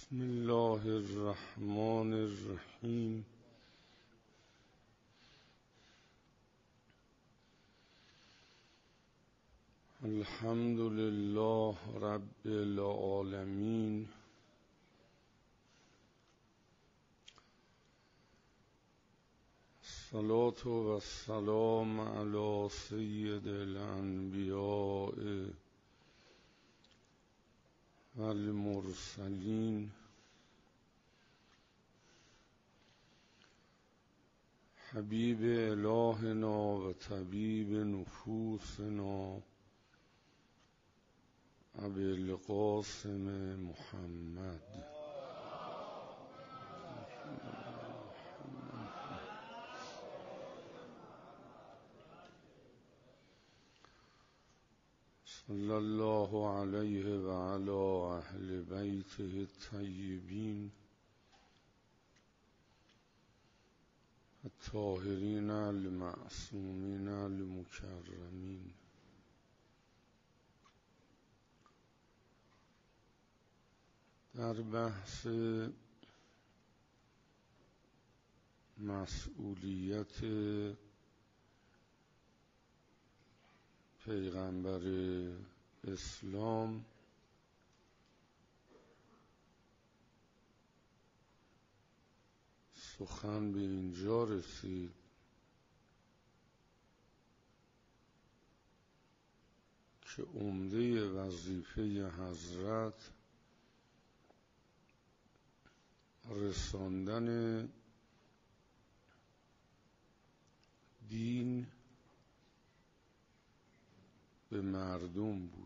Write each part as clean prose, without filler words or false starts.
بسم الله الرحمن الرحیم. الحمد لله رب العالمین. الصلاة و السلام علی سید الانبیاء و المرسلین حبیب الهنا و طبیب نفوسنا ابی القاسم محمد. صلی الله علیه و علی اهل بیته الطیبین الطاهرین المعصومین المکرمین. در بحث مسئولیت پیغمبر اسلام سخن به اینجا رسید که عمده وظیفه حضرت رساندن دین به مردم بود.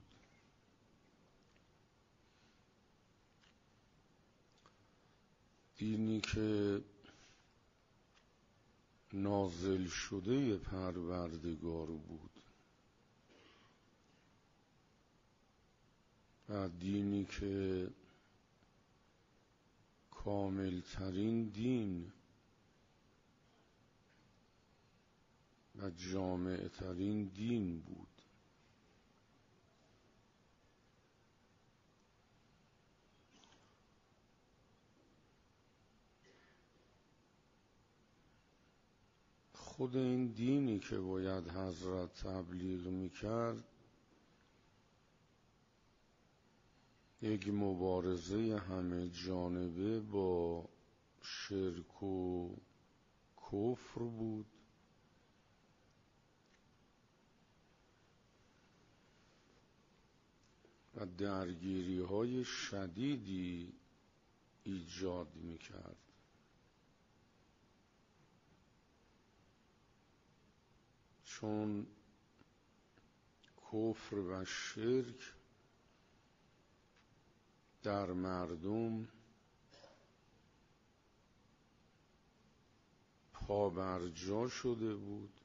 دینی که نازل شده پروردگار بود و دینی که کاملترین دین و جامعترین دین بود. خود این دینی که باید حضرت تبلیغ میکرد یک مبارزه همه جانبه با شرک و کفر بود و درگیری های شدیدی ایجاد میکرد. چون کفر و شرک در مردم پابرجا شده بود.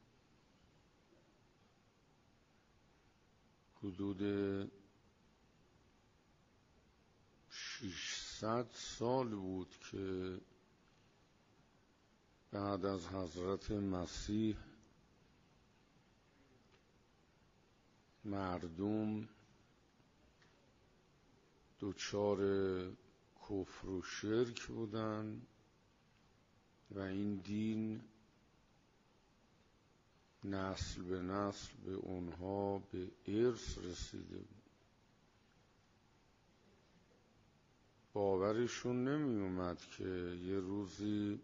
حدود 600 سال بود که بعد از حضرت مسیح مردم دچار کفر و شرک بودن و این دین نسل به نسل به اونها به ارث رسیده بود. باورشون نمی اومد که یه روزی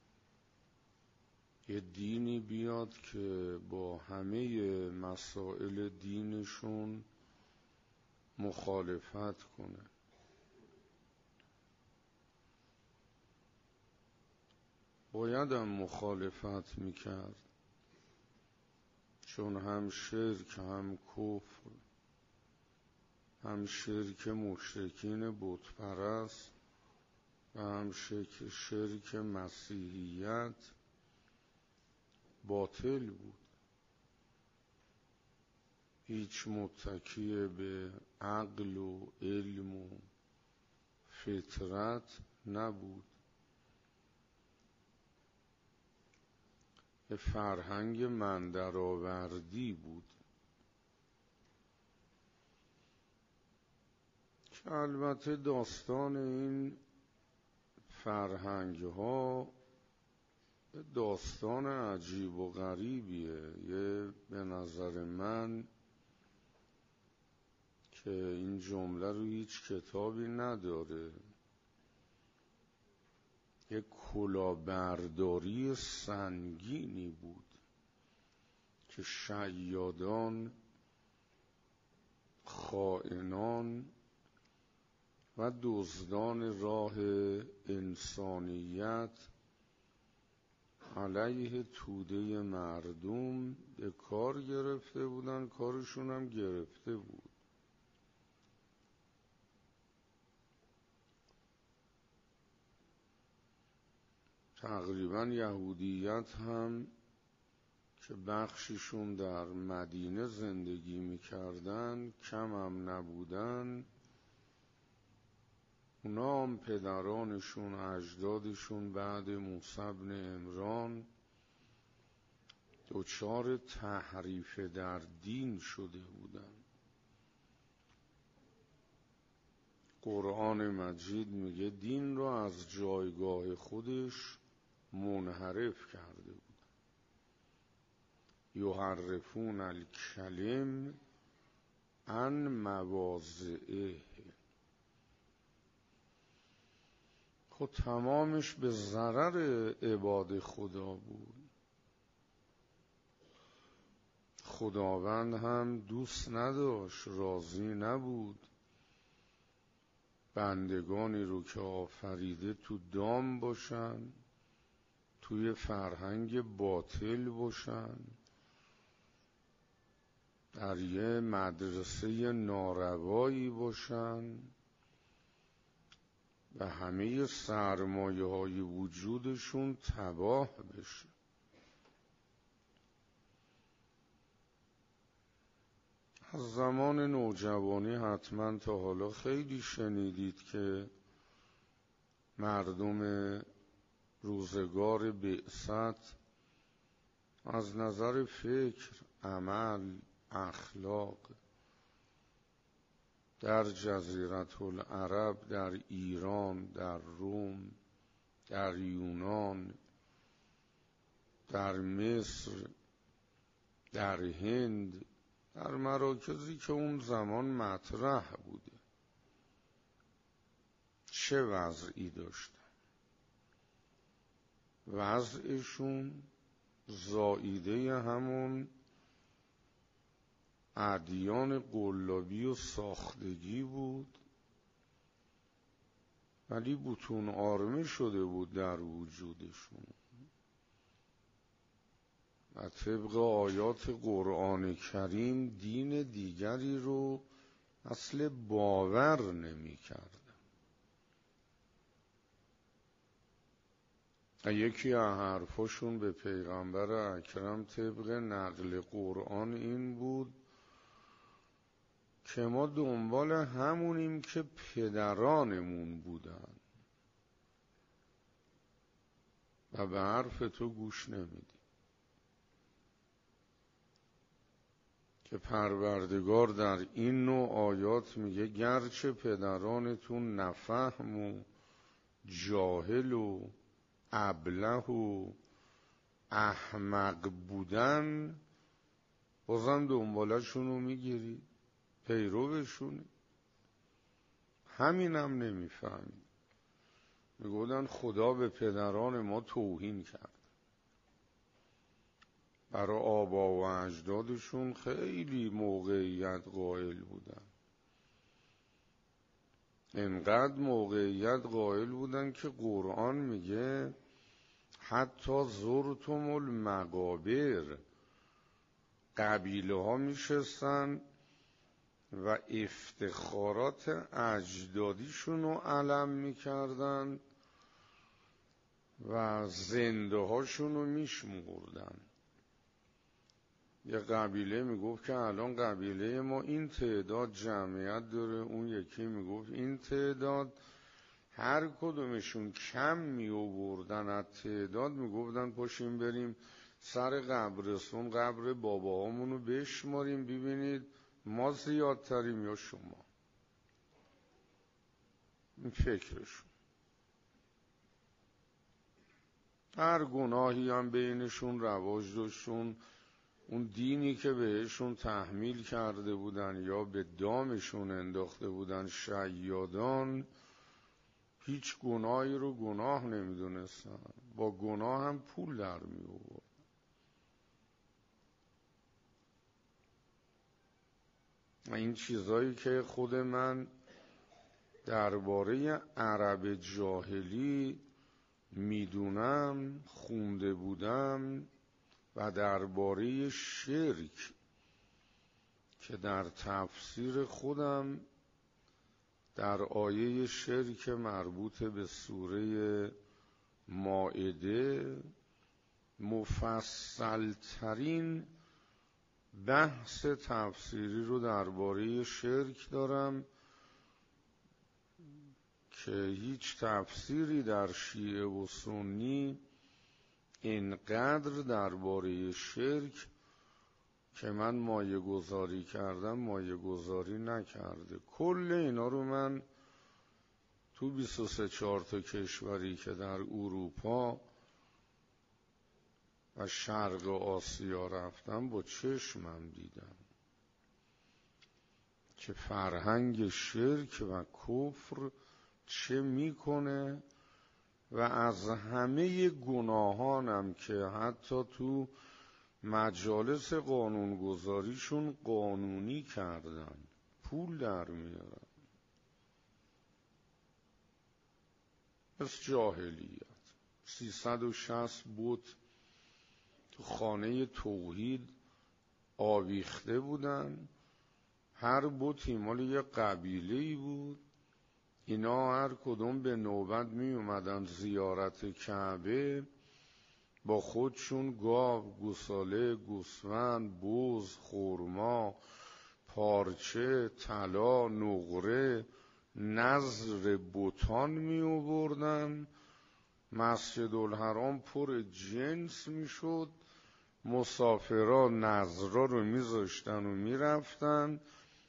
یه دینی بیاد که با همه مسائل دینشون مخالفت کنه. باید هم مخالفت میکرد، چون هم شرک هم کفر، هم شرک مشرکین بت پرست و هم شرک مسیحیت باطل بود. هیچ متکی به عقل و علم و فطرت نبود. یه فرهنگ مندرآوردی بود که البته داستان این فرهنگ ها داستان عجیب و غریبیه. به نظر من که این جمله رو هیچ کتابی نداره، یک کلاهبرداری سنگینی بود که شیادان، خائنان و دزدان راه انسانیت علیه توده مردم به کار گرفته بودن. کارشون هم گرفته بود. تقریبا یهودیت هم که بخششون در مدینه زندگی میکردن، کم هم نبودن، اونا هم پدرانشون، اجدادشون بعد موسی بن عمران دچار تحریف در دین شده بودن. قرآن مجید میگه دین رو از جایگاه خودش منحرف کرده بود. یحرفون الکلم عن مواضعه. خب تمامش به ضرر عباد خدا بود. خداوند هم دوست نداشت، راضی نبود بندگانی رو که آفریده تو دام باشن، توی فرهنگ باطل باشن، در یه مدرسه ناروایی باشن و همه سرمایه های وجودشون تباه بشه. از زمان نوجوانی حتما تا حالا خیلی شنیدید که مردم روزگار بعثت از نظر فکر، عمل، اخلاق در جزیره العرب، در ایران، در روم، در یونان، در مصر، در هند، در مراکزی که اون زمان مطرح بوده، چه وضعی داشتن؟ وضعشون زائیده همون ادیان قلابی و ساختگی بود، ولی بطون آرمه شده بود در وجودشون و طبق آیات قرآن کریم دین دیگری رو اصل باور نمی کردن. یکی از حرفاشون به پیغمبر اکرم طبق نقل قرآن این بود که ما دنبال همونیم که پدرانمون بودن و به حرف تو گوش نمیدیم. که پروردگار در این نوع آیات میگه گرچه پدرانتون نفهم و جاهل و ابله و احمق بودن، بازم دنبالشونو میگیری، پیروشونه. همین هم نمیفهمید. میگودن خدا به پدران ما توهین کرد. برای آبا و اجدادشون خیلی موقعیت قائل بودن. انقدر موقعیت قائل بودن که قرآن میگه حتی زرتم المقابر، قبیله ها میشستن و افتخارات اجدادیشون رو علم میکردن و زنده هاشون رو میشمردن. یه قبیله میگفت که الان قبیله ما این تعداد جمعیت داره، اون یکی میگفت این تعداد. هر کدومشون کم میآوردن از تعداد، میگفتن پاشیم بریم سر قبرستون قبر باباهامون رو بشماریم ببینید ما زیادتریم یا شما. این فکرشون. هر گناهی هم بینشون رواج داشتون، اون دینی که بهشون تحمیل کرده بودن یا به دامشون انداخته بودن شیادان، هیچ گناهی رو گناه نمیدونستن، با گناه هم پول در می آورد. این چیزایی که خود من درباره عرب جاهلی میدونم، خونده بودم، و درباره شرک که در تفسیر خودم در آیه شرک مربوط به سوره مائده مفصلترین بحث تفسیری رو درباره شرک دارم که هیچ تفسیری در شیعه و سنی اینقدر درباره شرک که من مایه گذاری کردم مایه گذاری نکرده. کل اینا رو من تو 23 تا کشوری که در اروپا و شرق آسیا رفتم با چشمم دیدم که فرهنگ شرک و کفر چه میکنه، و از همه گناهانم که حتی تو مجالس قانونگذاریشون قانونی کردن، پول در میارن. پس جاهلیت 360 بت تو خانه توحید آویخته بودن، هر بتی مال یه قبیله‌ای بود. اینا هر کدوم به نوبت می اومدن زیارت کعبه، با خودشون گاو، گوساله، گوسفند، بز، خرما، پارچه، طلا، نقره، نذر بتان می آوردن. مسجد الحرام پر جنس می شد، مسافرها نذرا رو می ذاشتن و می رفتن.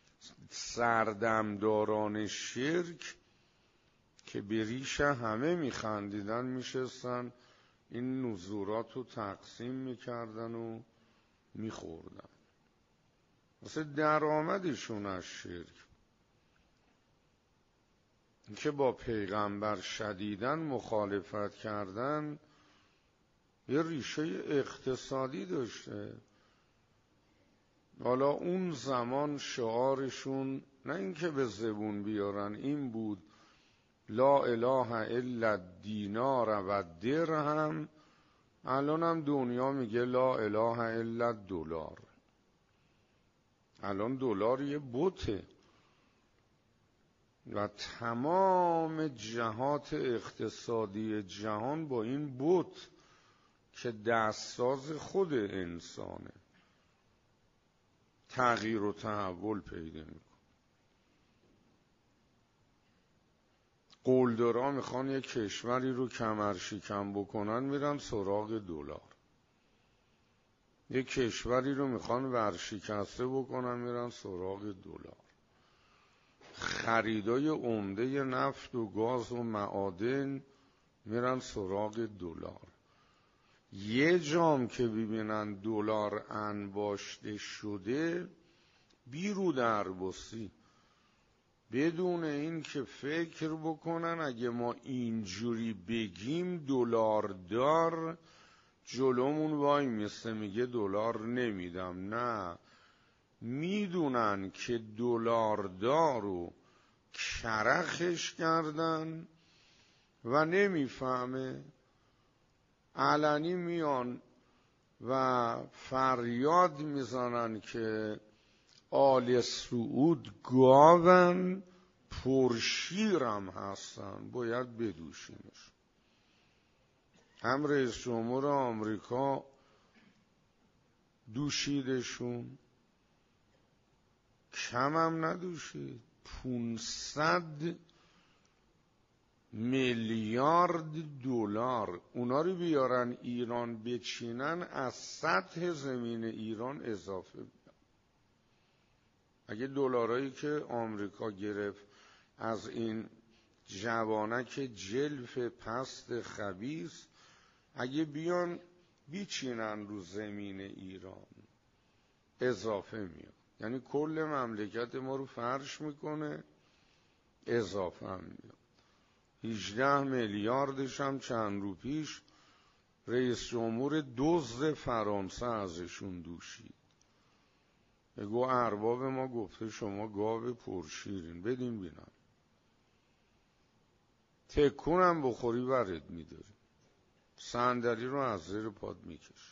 سردمداران شرک که به ریش همه می خندیدن می شستن، این نذورات رو تقسیم می کردن و می خوردن. مثل درآمدشون از شرک که با پیغمبر شدیداً مخالفت کردن یه ریشه اقتصادی داشته. حالا اون زمان شعارشون نه اینکه به زبون بیارن، این بود لا اله الا الدینار و درهم. الان هم دنیا میگه لا اله الا الدلار. الان دلار یه بته و تمام جهات اقتصادی جهان با این بت که دستساز خود انسانه تغییر و تحول پیدا میکنه. قلدرها میخوان یک کشوری رو کمرشکن بکنن، میرن سراغ دلار. یک کشوری رو میخوان ورشکسته بکنن، میرن سراغ دلار. خریدای عمده نفت و گاز و معادن میرن سراغ دلار. یه جام که ببینن دلار انباشته شده بیرو درباسی، بدون این که فکر بکنن اگه ما اینجوری بگیم دلار دار جلومون وای میسته میگه دلار نمیدم. نه، میدونن که دلار دارو کرخش کردن و نمیفهمه، علنی میان و فریاد میزنن که آل سعود گاون پرشیرم هستن، باید بدوشیمش. هم رئیس جمهور آمریکا دوشیدشون، کم هم ندوشید. 500 میلیارد دلار اونا رو بیارن ایران بچینن، از سطح زمین ایران اضافه بیارن. اگه دلارایی که آمریکا گرفت از این جوانک جلف پست خبیث اگه بیان بیچینن رو زمین ایران اضافه میاد، یعنی کل مملکت ما رو فرش میکنه، اضافه هم میاد. 18 میلیاردش هم چند رو پیش رئیس جمهور دزد فرانسه ازشون دوشید. بگو ارباب ما گفته شما گاو پرشیرین، بدین بینم تکونم بخوری برد میداری، صندلی رو از زیر پات میکش.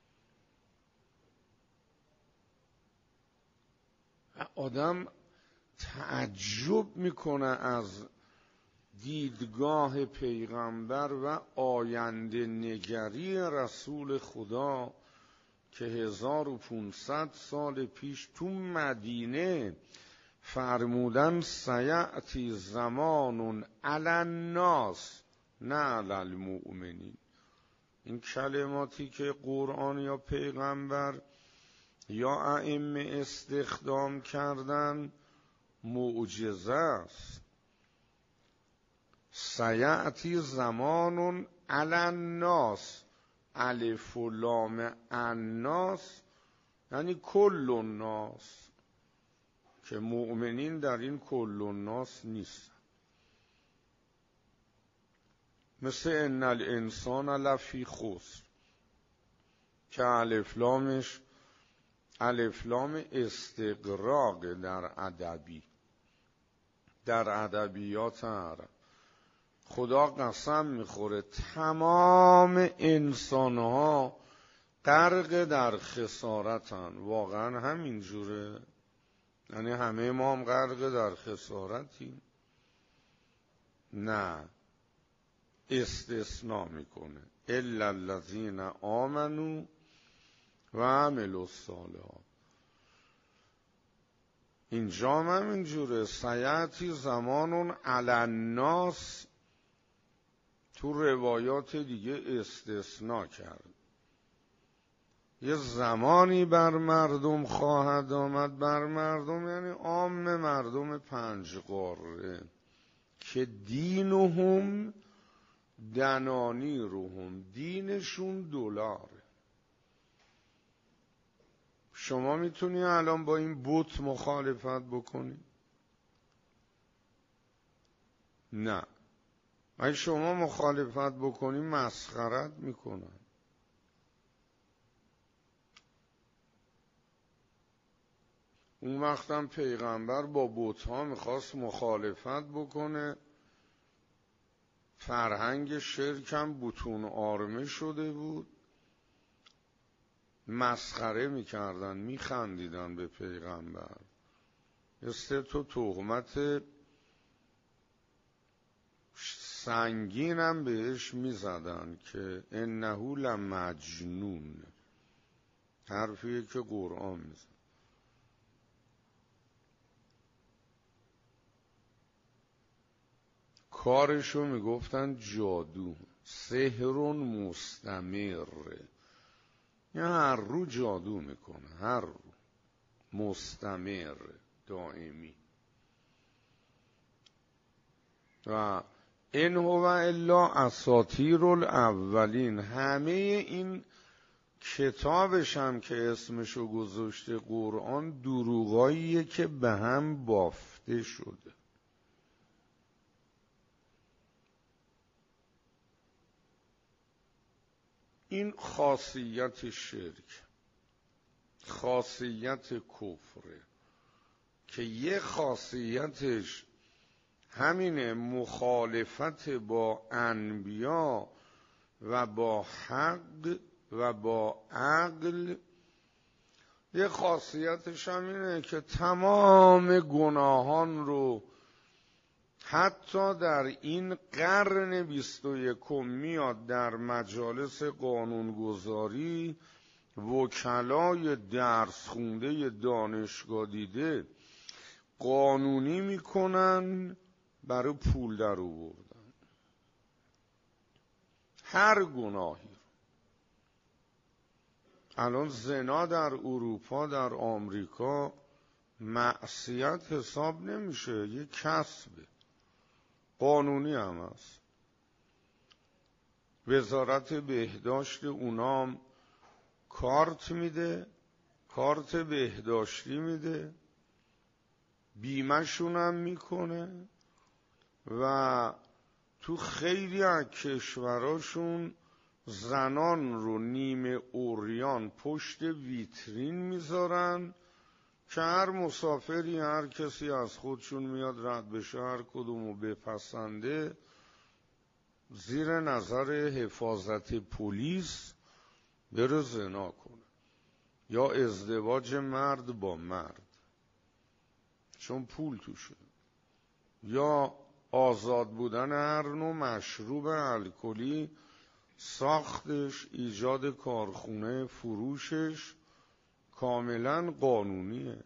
آدم تعجب میکنه از دیدگاه پیغمبر و آینده نگری رسول خدا که 1500 سال پیش تو مدینه فرمودن سیأتی زمان علی الناس نه علی المؤمنین. این کلماتی که قرآن یا پیغمبر یا ائمه استخدام کردن معجزه است. سیأتی زمان علی الناس، الف و لام الناس یعنی کل الناس، که مؤمنین در این کل الناس نیست. مثل ان الانسان لفی خسر که الف لامش الف لام استغراق در ادبیات عرب. خدا قسم میخوره تمام انسانها غرق در خسارتن. واقعا همینجوره؟ یعنی همه ما هم غرق در خسارتیم؟ نه، استثناء میکنه الا الذین آمنوا و عملوا الصالحات. اینجا هم همینجوره. سیأتی زمان علی الناس تو روایات دیگه استثناء کرد. یه زمانی بر مردم خواهد آمد، بر مردم یعنی عام مردم 5 قاره، که دینهم دنانیرهم، دینشون دلاره. شما میتونی الان با این بت مخالفت بکنی؟ نه. اگه شما مخالفت بکنی مسخرت میکنن. اون وقتم پیغمبر با بت‌ها میخواست مخالفت بکنه، فرهنگ شرکم بتون آرمه شده بود، مسخره میکردن، میخندیدن به پیغمبر. تا تهمت سنگینم بهش میزدن که انه لمجنون، حرفیه که قرآن میزن. کارشو میگفتن جادو، سحر مستمر، یعنی هر رو جادو میکنه، هر رو، مستمر، دائمی. و این هو الا اساطیر الاولین. همه این کتابش هم که اسمشو گذاشته قرآن دروغاییه که به هم بافته شده. این خاصیت شرک، خاصیت کفره، که یه خاصیتش همینه، مخالفت با انبیا و با حق و با عقل. یه خاصیتش همینه که تمام گناهان رو حتی در این قرن 21 میاد در مجالس قانونگذاری وکلای درس خونده دانشگاه دیده قانونی میکنن برای پول در آوردن هر گناهی. الان زنا در اروپا، در آمریکا معصیت حساب نمیشه، یه کسبه، قانونی هم هست. وزارت بهداشت اونام کارت میده، کارت بهداشتی میده، بیمه‌شون هم میکنه و تو خیلی از کشوراشون زنان رو نیمه عریان پشت ویترین میذارن که هر مسافری، هر کسی از خودشون میاد رد بشه، هر کدومو بپسنده زیر نظر حفاظت پلیس بره زنا کنه یا ازدواج مرد با مرد، چون پول توشه، یا آزاد بودن هر نوع مشروب الکلی، ساختش، ایجاد کارخونه، فروشش کاملا قانونیه.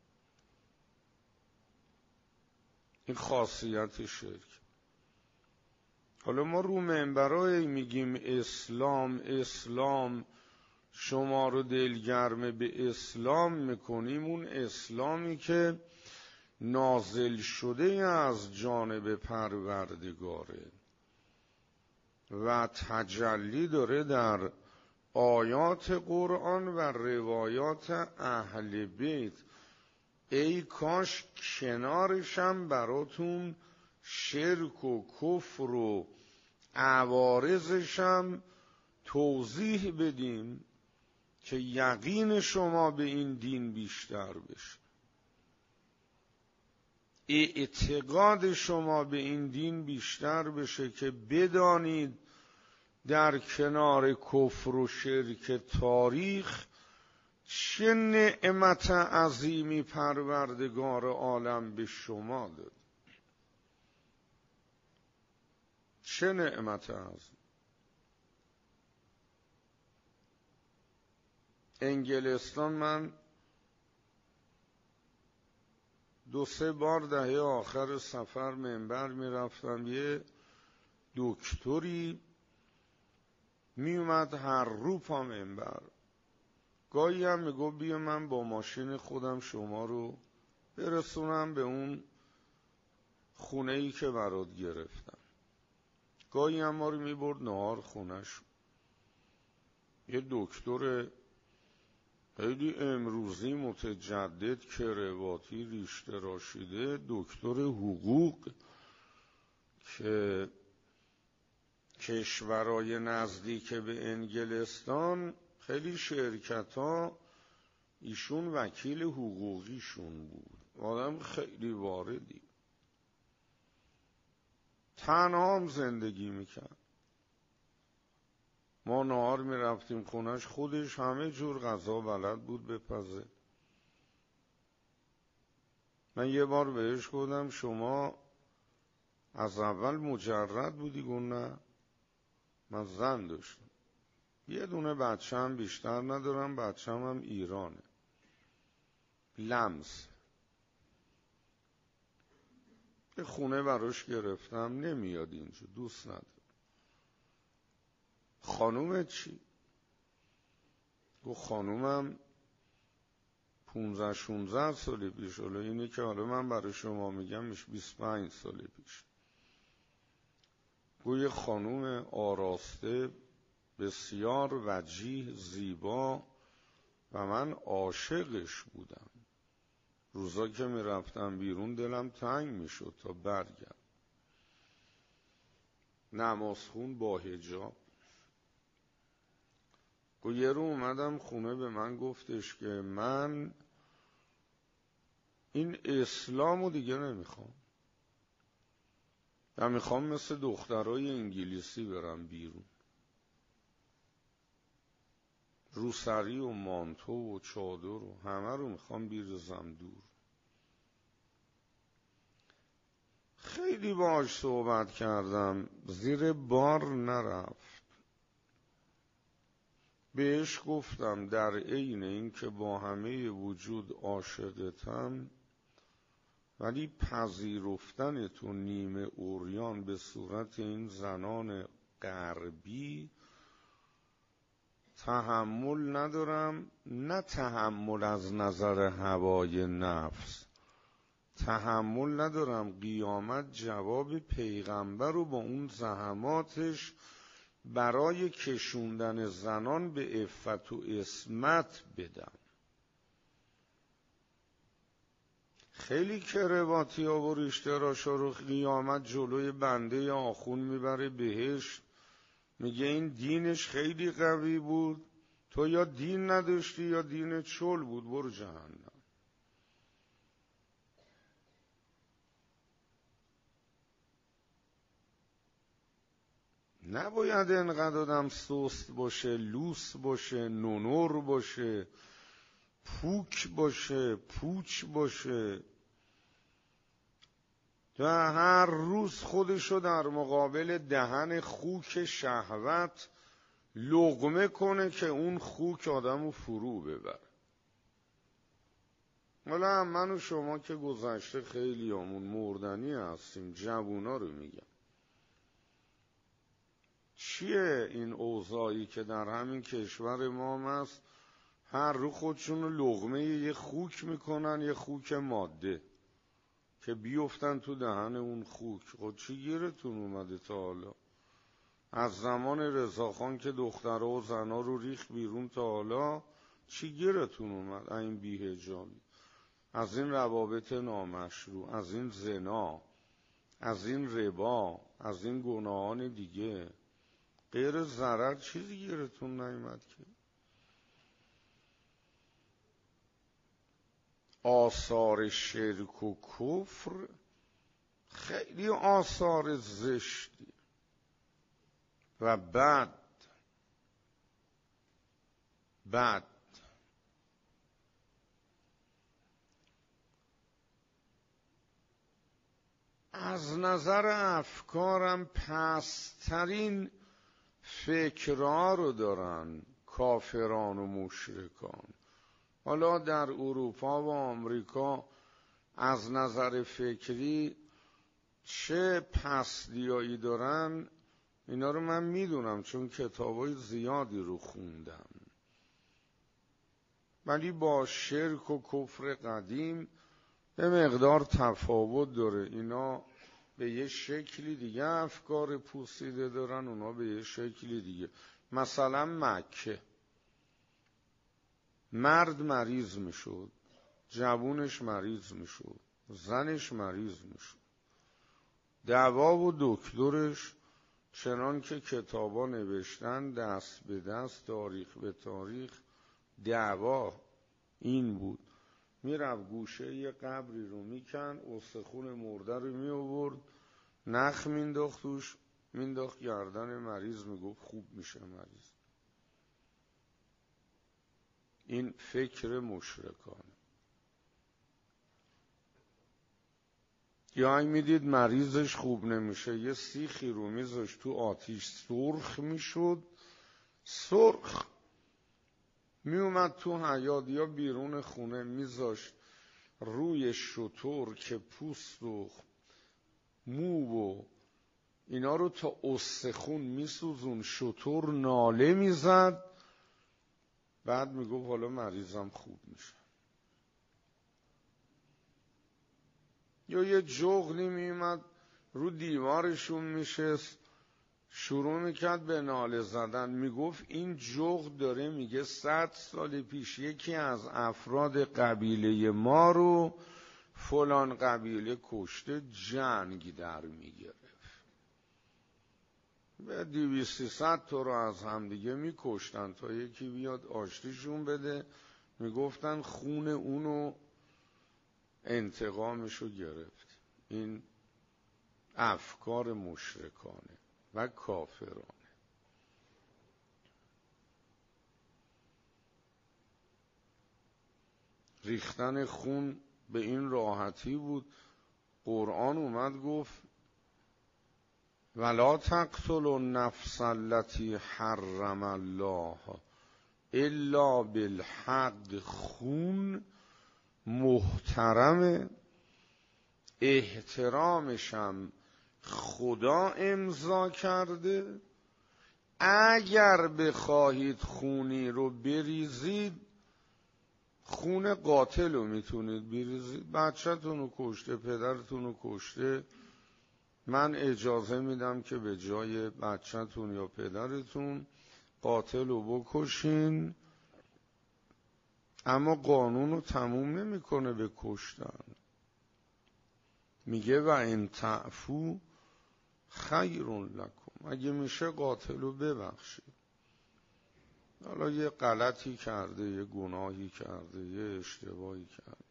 این خاصیت شرک. حالا ما رو منبرای میگیم اسلام اسلام، شما رو دلگرم به اسلام میکنیم، اون اسلامی که نازل شده از جانب پروردگاره و تجلی داره در آیات قرآن و روایات اهل بیت. ای کاش کنارشم براتون شرک و کفر و عوارضشم توضیح بدیم که یقین شما به این دین بیشتر بشه، اعتقاد شما به این دین بیشتر بشه، که بدانید در کنار کفر و شرک تاریخ چه نعمت عظیمی پروردگار عالم به شما داد. چه نعمت عظیم. انگلستان من 2-3 بار دهه آخر سفر منبر میرفتم، یه دکتری میومد هر رو پا منبر، گاهی هم میگفت بیا من با ماشین خودم شما رو برسونم به اون خونه‌ای که برات گرفتم. گاهی هم ما رو میبرد نهار خونه‌ش. یه دکتر خیلی امروزی متجدد، کرواتی، ریش تراشیده، دکتر حقوق، که کشورهای نزدیک به انگلستان خیلی شرکت‌ها ایشون وکیل حقوقیشون بود. آدم خیلی واردی، تنها هم زندگی میکرد. ما نهار میرفتیم خونش، خودش همه جور غذا بلد بود بپزه. من یه بار بهش گفتم شما از اول مجرد بودی؟ گفت نه، من زن داشتم، یه دونه بچه هم بیشتر ندارم، بچه هم ایرانه، لمس. یه خونه براش گرفتم، نمیاد اینجا، دوست نداره. خانومت چی؟ گفت خانومم 15-16 سال پیش، حالا اینی که حالا من برای شما میگم 25 سال پیش. گفت یه خانوم آراسته، بسیار وجیه، زیبا، و من عاشقش بودم. روزا که میرفتم بیرون دلم تنگ میشد تا برگردم. نمازخون با حجاب. گفت یه رو اومدم خونه، به من گفتش که من این اسلامو دیگه نمیخوام، من میخوام مثل دخترای انگلیسی برم بیرون، روسری و مانتو و چادر و همه رو میخوام بیرزم دور. خیلی باهاش صحبت کردم، زیر بار نرفت. بهش گفتم در عین این که با همه وجود عاشقتم، ولی پذیرفتن تو نیمه عریان به صورت این زنان غربی تحمل ندارم. نه تحمل از نظر هوای نفس، تحمل ندارم قیامت جواب پیغمبر رو با اون زحماتش برای کشوندن زنان به عفت و عصمت بدم. خیلی کرواتی ها و ریشتراشا رو قیامت جلوی بنده آخون میبره بهشت، میگه این دینش خیلی قوی بود، تو یا دین نداشتی یا دینت چل بود، برو جهنم. نباید اینقدر آدم سست باشه، لوس باشه، نونور باشه، پوک باشه، پوچ باشه و هر روز خودشو در مقابل دهن خوک شهوت لقمه کنه که اون خوک آدمو فرو ببره. حالا من و شما که گذشته خیلی همون مردنی هستیم، جوونا رو میگم. چیه این اوضاعی که در همین کشور ما هست؟ هر رو خودشونو لقمه یه خوک میکنن، یه خوک ماده که بیفتن تو دهن اون خوک. خود چی گیرتون اومده تا حالا؟ از زمان رضاخان که دخترها و زنها رو ریخت بیرون تا حالا چی گیرتون اومد؟ این بی‌حجابی، از این روابط نامشروع، از این زنا، از این ربا، از این گناهان دیگه، غیر ضرر چیزی گیرتون نیامد که؟ آثار شرک و کفر خیلی آثار زشتی و بد از نظر افکارم پسترین فکرها رو دارن کافران و مشرکان. حالا در اروپا و آمریکا از نظر فکری چه پستیایی دارن اینا رو من میدونم، چون کتابای زیادی رو خوندم. ولی با شرک و کفر قدیم به مقدار تفاوت داره. اینا به یه شکلی دیگه افکار پوسیده دارن، اونا به یه شکلی دیگه. مثلا مکه، مرد مریض میشد، جوونش مریض میشد، زنش مریض میشد، دوا و دکترش چنان که کتابا نوشتن دست به دست، تاریخ به تاریخ، دعوا این بود. میرفت گوشه یه قبری رو میکن، استخون مرده رو میآورد، نخ مینداخت توش، مینداخت گردن مریض، میگفت خوب میشه مریض. این فکر مشرکانه. یا این میدید مریضش خوب نمیشه، یه سیخی رو میذاشت تو آتیش، سرخ میشد، سرخ میومد تو حیاط یا بیرون خونه، میذاشت روی شتر که پوست و مو و اینا رو تا استخون میسوزون، شتر ناله میزد، بعد میگفت حالا مریضم خوب میشه. یا یه جغلی میومد رو دیوارشون میشست، شروع میکرد به ناله زدن، میگفت این جغد داره میگه 100 سال پیش یکی از افراد قبیله ما رو فلان قبیله کشته، جنگ در میگرفت. به 200-300 تا رو از همدیگه میکشتن تا یکی بیاد آشتیشون بده. میگفتن خون اونو انتقامشو گرفت. این افکار مشرکانه و کافرانه. ریختن خون به این راحتی بود. قرآن اومد گفت ولا تقتلوا النفس التي حرم الله الا بالحق. خون محترمه، احترامشم خدا امضا کرده. اگر بخواهید خونی رو بریزید، خون قاتل رو میتونید بریزید. بچه‌تون رو کشته، پدرتون رو کشته، من اجازه میدم که به جای بچه‌تون یا پدرتون قاتل رو بکشین، اما قانون رو تموم نمیکنه به کشتن. میگه و ان تعفو خیر لکم، اگه میشه قاتل رو ببخشید. حالا یه غلطی کرده، یه گناهی کرده، یه اشتباهی کرده،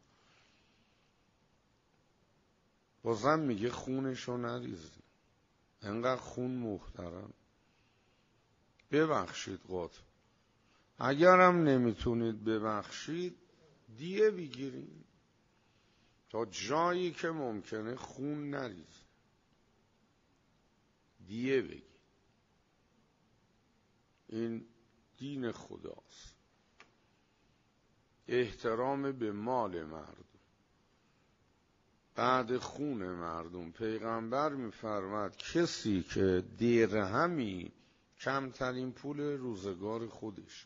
بازم میگه خونشو نریزید، انقدر خون محترم، ببخشید قاتل. اگرم نمیتونید ببخشید دیه بگیرید تا جایی که ممکنه خون نریزه، دیه بگیر. این دین خداست، احترام به مال مردم، بعد خون مردم. پیغمبر میفرماد کسی که درهمی، کمترین پول روزگار خودش،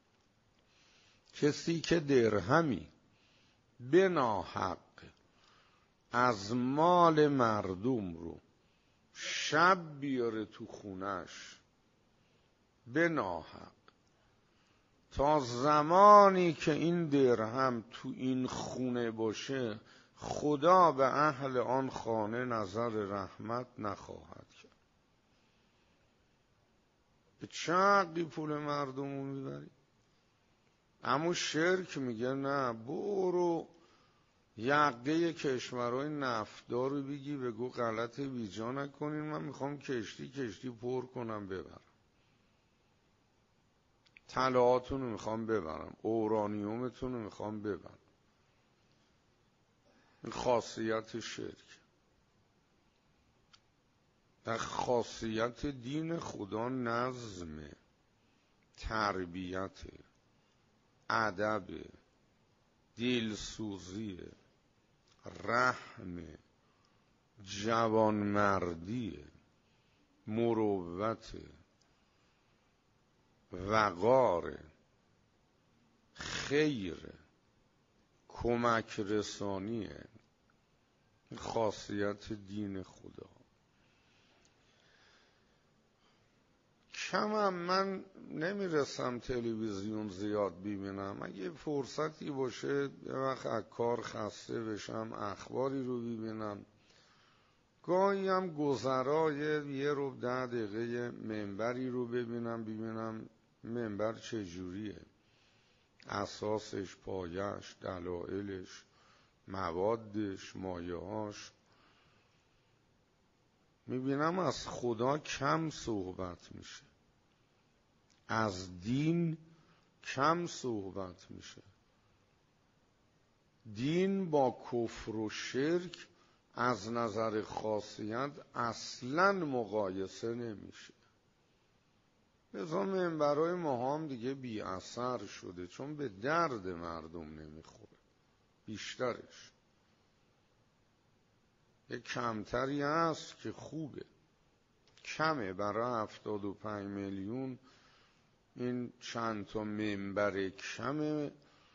کسی که درهمی به ناحق از مال مردم رو شب بیاره تو خونش به ناحق، تا زمانی که این درهم تو این خونه باشه خدا به اهل آن خانه نظر رحمت نخواهد کرد. به چه حقی پول مردم رو میبری؟ اما شرک میگه نه، برو یقه کشورهای نفتدار رو بگی بگو غلط بیجا نکنین، من میخوام کشتی پر کنم ببرم، طلاهاتون رو میخوام ببرم، اورانیومتون رو میخوام ببرم. این خاصیت شرک. در خاصیت دین خدا نظم، تربیت، ادب، دلسوزی، رحم، جوانمردی، مروت، وقار، خیر، کمک رسانیه. خاصیت دین خدا. کمم من نمیرسم تلویزیون زیاد ببینم، اگه فرصتی باشه یه وقت از کار خسته بشم اخباری رو ببینم، گاهی هم گذرای یه رو 10 دقیقه منبری رو ببینم منبر چجوریه، اساسش، پایش، دلایلش، موادش، مایه‌هاش. میبینم از خدا کم صحبت میشه، از دین کم صحبت میشه. دین با کفر و شرک از نظر خاصیت اصلاً مقایسه نمیشه. لذا منبرای ما هم دیگه بی اثر شده، چون به درد مردم نمیخوره. بیشترش یک کمتری هست که خوبه، کمه برای 75 میلیون این چند تا منبر کمه،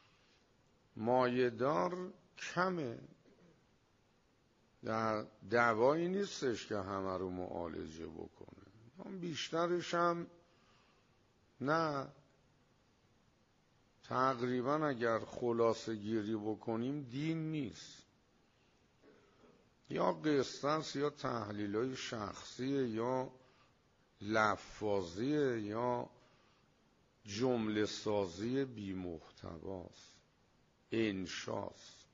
مایه‌دار کمه. در دوایی نیستش که همه رو معالجه بکنه، بیشترش هم نه. تقریبا اگر خلاصه گیری بکنیم دین نیست، یا قصه است، یا تحلیل‌های شخصیه، یا لفاظیه، یا جمله سازی بی محتواست، انشاست.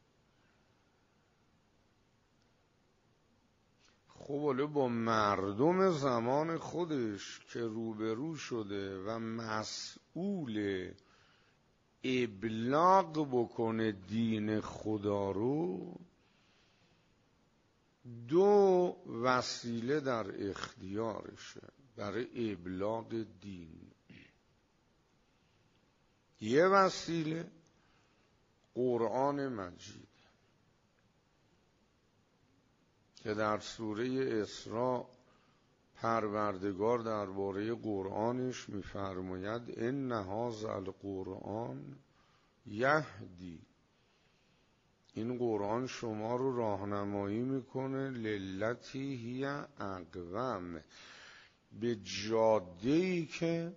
خب حالا با مردم زمان خودش که روبرو شده و مسئول ابلاغ بکنه دین خدا رو، 2 وسیله در اختیارشه برای ابلاغ دین. یه وسیله قرآن مجید که در سوره اسراء پروردگار درباره قرآنش می‌فرماید ان هذا القرآن یهدی این قرآن شما رو راهنمایی میکنه للتی هی اقوم، به جاده‌ای که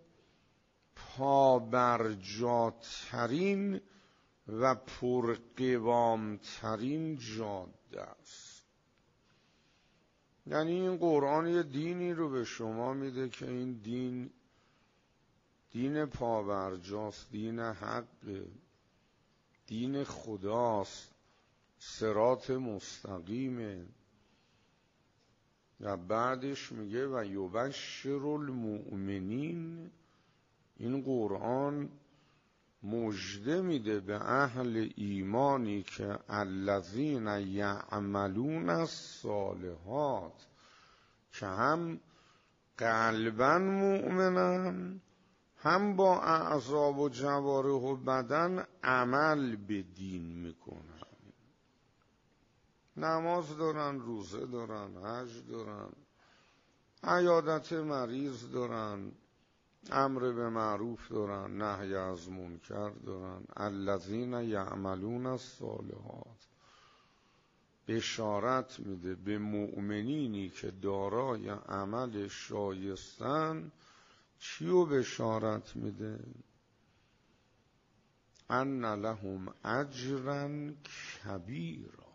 پابرجاترین و پرقوامترین جاده است. یعنی این قرآن یه دینی رو به شما میده که این دین پابرجاست، دین حق، دین خداست، صراط مستقیمه. و بعدش میگه و یبشر المؤمنین، این قرآن مژده میده به اهل ایمانی که الذین یعملون الصالحات، که هم قلبا مؤمنن، هم با اعضا و جوارح و بدن عمل به دین میکنن. نماز دارن، روزه دارن، حج دارن، عیادت مریض دارن، امر به معروف دارن، نهی از منکر دارن. الذین یعملون الصالحات بشارت میده به مؤمنینی که دارای عمل شایستن. چیو بشارت میده؟ ان لهم اجرا کبیرا،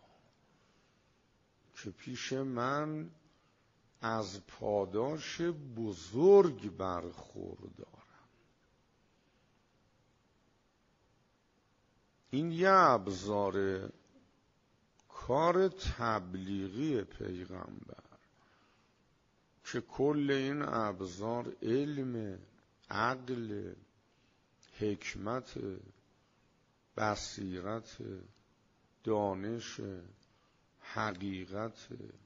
که پیش من از پاداش بزرگ برخوردارم. این یه ابزار کار تبلیغی پیغمبر که کل این ابزار علم، عقل، حکمت، بصیرت، دانش، حقیقت،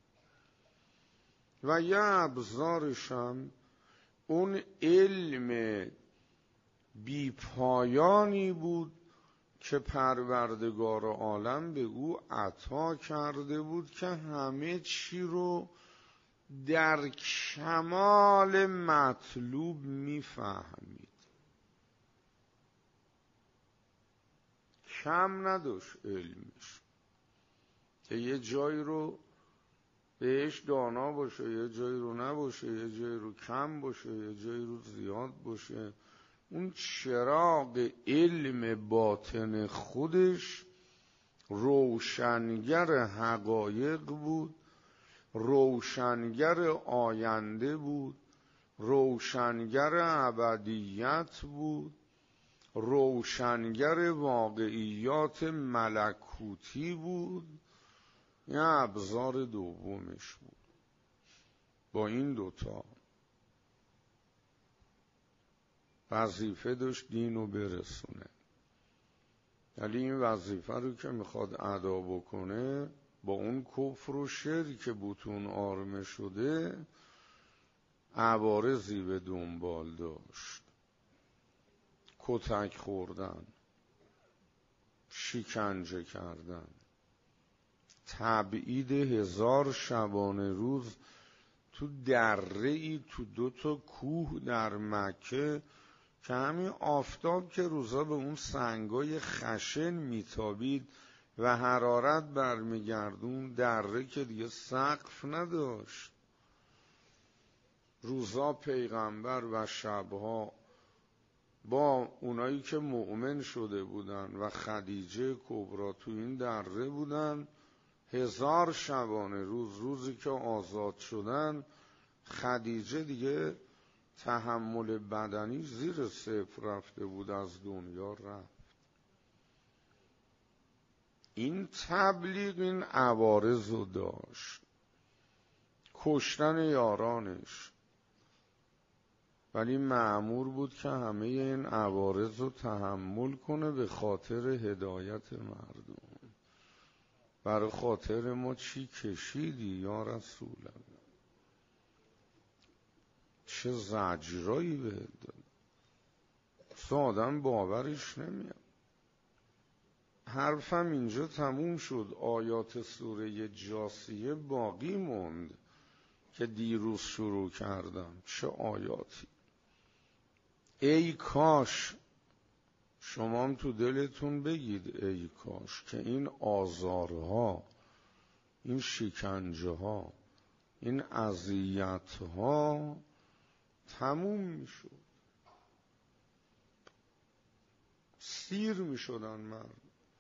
و یه ابزارش هم اون علم بی پایانی بود که پروردگار عالم به او عطا کرده بود که همه چی رو در کمال مطلوب میفهمید، کم نداشت علمش، که یه جایی رو بهش دانا باشه، یه جایی رو نباشه، یه جایی رو کم باشه، یه جایی رو زیاد باشه. اون چراغ علم باطن خودش روشنگر حقایق بود، روشنگر آینده بود، روشنگر ابدیت بود، روشنگر واقعیات ملکوتی بود. یه ابزار دومش بود. با این دوتا وظیفه داشت دین رو برسونه. ولی این وظیفه رو که میخواد ادا بکنه، با اون کفر و شرک که بطون آرمه شده عوارضی به دنبال داشت: کتک خوردن، شکنجه کردن، تبعید 1000 شبانه روز تو دره‌ای تو 2 کوه در مکه، که همین آفتاب که روزا به اون سنگای خشن میتابید و حرارت برمیگردون، دره که دیگه سقف نداشت، روزا پیغمبر و شبها با اونایی که مؤمن شده بودن و خدیجه کبرا تو این دره بودن. 1000 شبانه روز، روزی که آزاد شدن، خدیجه دیگه تحمل بدنی زیر 0 رفته بود، از دنیا رفت. این تبلیغ این عوارض رو داشت، کشتن یارانش، ولی مأمور بود که همه این عوارض رو تحمل کنه به خاطر هدایت مردم. برای خاطر ما چی کشیدی یا رسول الله؟ چه زجرایی بهت داد، آدم باورش نمیاد. حرفم اینجا تموم شد. آیات سوره جاثیه باقی موند که دیروز شروع کردم. چه آیاتی! ای کاش شما هم تو دلتون بگید ای کاش که این آزارها، این شکنجه ها، این اذیت ها تموم میشد، سیر میشدن مردم.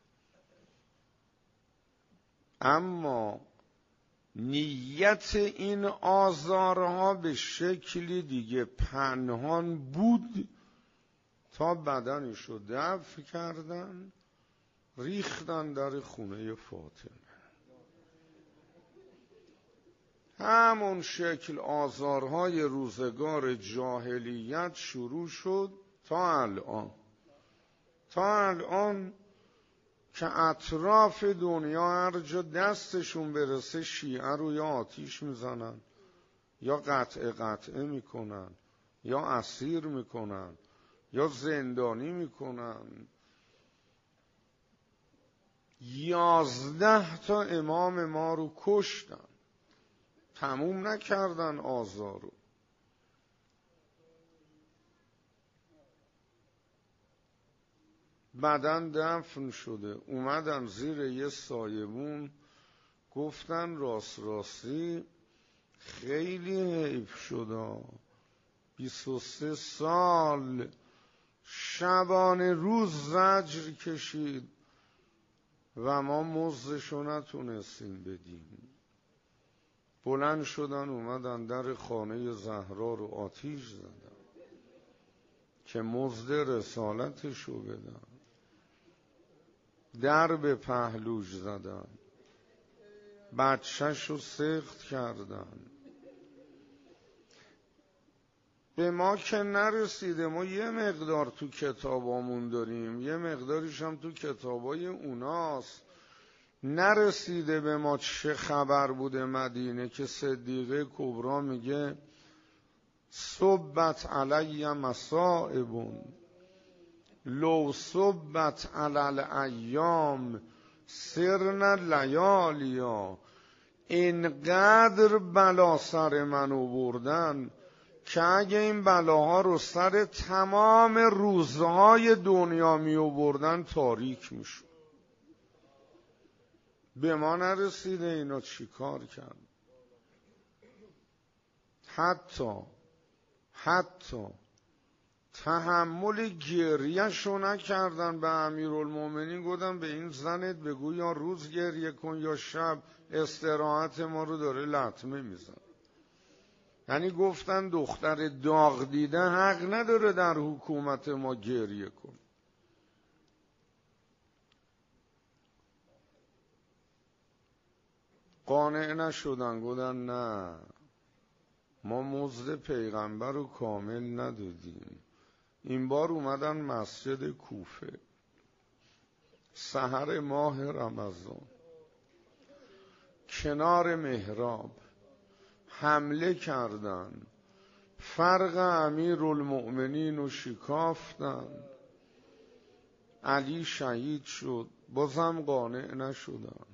اما نیت این آزارها به شکلی دیگه پنهان بود تا بدنشو دفن کردن، ریختن در خونه فاطمه. همون شکل آزارهای روزگار جاهلیت شروع شد تا الان که اطراف دنیا هر جا دستشون برسه شیعه رو یا آتیش میزنن یا قطعه میکنن یا اسیر میکنن یا زندانی میکنن. 11 تا امام ما رو کشتن، تموم نکردن آزارو. بدن دفن شده، اومدن زیر یه سایبون گفتن راستی خیلی حیف شده، 23 سال شبانه روز زجر کشید و ما مزدشو نتونستیم بدیم. بلند شدن اومدن در خانه زهرا رو آتیش زدن که مزد رسالتشو بدن، در به پهلوش زدن، بچه‌شو سخت کردن. به ما که نرسیده، ما یه مقدار تو کتابامون داریم، یه مقداریش هم تو کتابای اوناست. نرسیده به ما چه خبر بوده مدینه که صدیقه کبرا میگه صبت علی مصائب لو صبت علی الایام سرنا لیالیا. اینقدر بلا سر من آوردن که اگه این بلاها رو سر تمام روزهای دنیا می آوردن تاریک میشد. به ما نرسیده اینا چی کار کرد. حتی تحمل گریه شو نکردن. به امیرالمومنین گفتن به این زنت بگو یا روز گریه کن یا شب، استراحت ما رو داره لطمه میزن. یعنی گفتن دختر داغ دیده حق نداره در حکومت ما گریه کن. قانع نشدن، گفتن نه، ما مزد پیغمبر رو کامل ندادیم. این بار اومدن مسجد کوفه سحر ماه رمضان کنار محراب حمله کردن، فرق امیرالمؤمنین رو شکافتن. علی شهید شد، بازم قانع نشدن.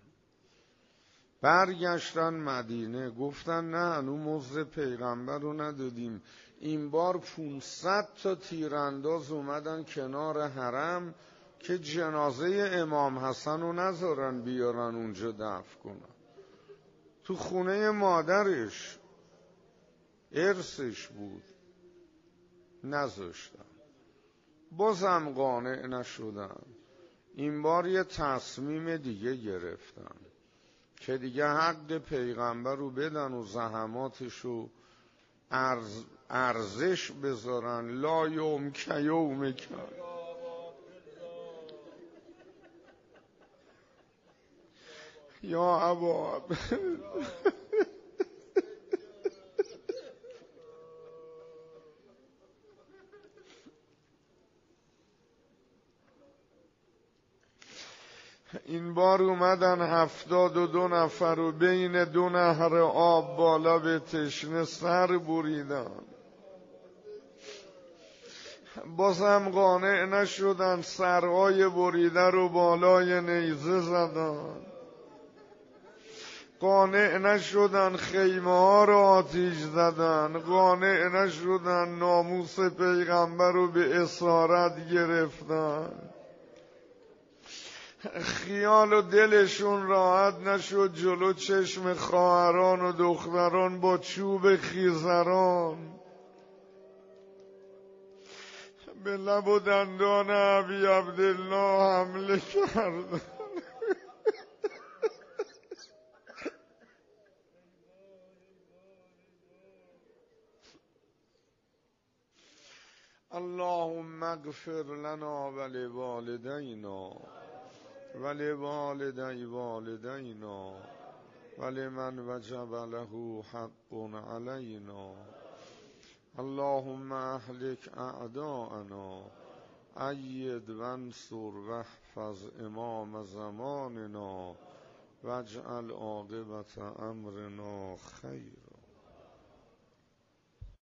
برگشتن مدینه گفتن نه، هنو مزد پیغمبر رو ندادیم. این بار 500 تا تیرانداز اومدن کنار حرم که جنازه امام حسن رو نذارن بیارن اونجا دفن کنن. تو خونه مادرش ارثش بود، نذاشتن. بازم قانع نشدن. این بار یه تصمیم دیگه گرفتن که دیگه حق پیغمبر رو بدن و زحماتش رو ارزش بذارن. لا یوم که یوم که. یا ابا این بار اومدن 72 نفر رو بین 2 نهر آب بالا به تشنه سر بریدن. بازم قانع نشدن، سرهای بریده رو بالای نیزه زدن. قانع نشدن خیمه ها رو آتیش زدن، قانع نشدن ناموس پیغمبر رو به اسارت گرفتن، خیال و دلشون راحت نشد جلو چشم خواهران و دختران با چوب خیزران به لب و دندان ابی عبدالله حمله کردن. اللهم اغفر لنا ولوالدینا ولوالدی والدینا ولمن وجب له حق علینا. اللهم اهلك اعداءنا اید وانصر واحفظ امام زماننا واجعل عاقبت امرنا خیر.